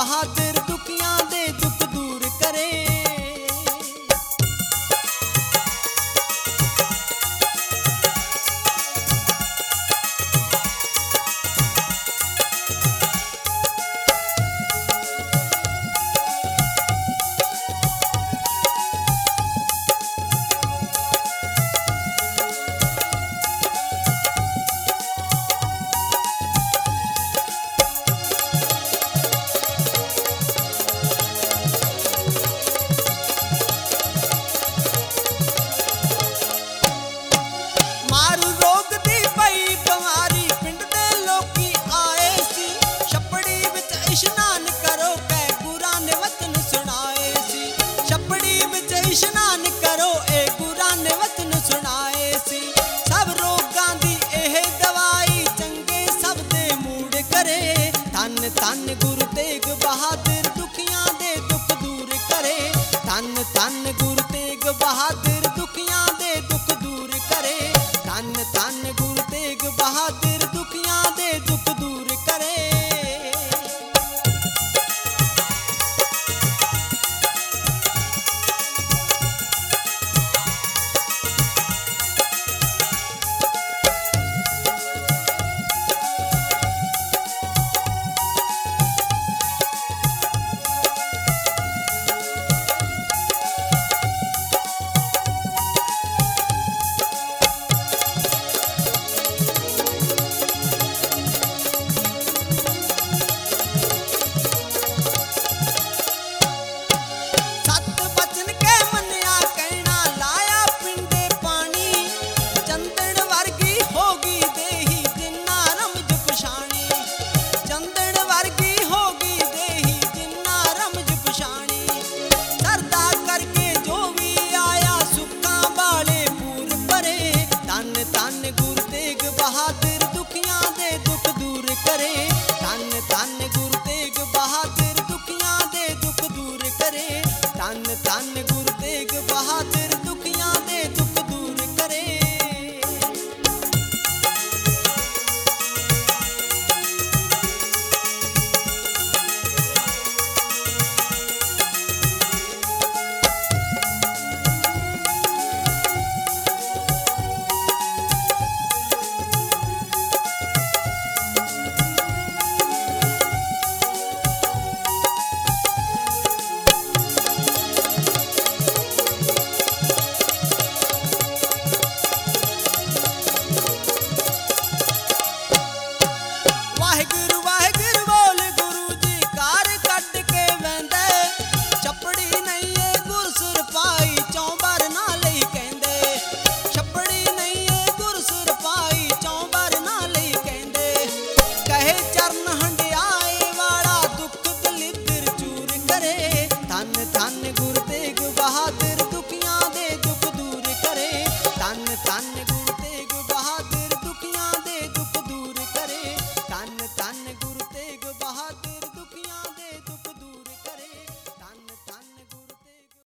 बहादुर दुखियां दे दुख दूर करे। मारू रोग दी पई बीमारी पिंड दे लोकी आए सी। छपड़ी विच इशनान करो कै गुरां ने वतन सुनाए सी। छपड़ी विच इशनान करो ए गुरां ने वतन सुनाए सी। सब रोगां दी एह दवाई चंगे सब दे मूड करे। धन धन गुरु तेग बहादुर दुखियां दे दुख दूर करे। धन धन गुरु तेग बहादुर दुखियां दे दुख दूर करे। धन धन गुरु तेग बहादुर दुखियां दे दुख दूर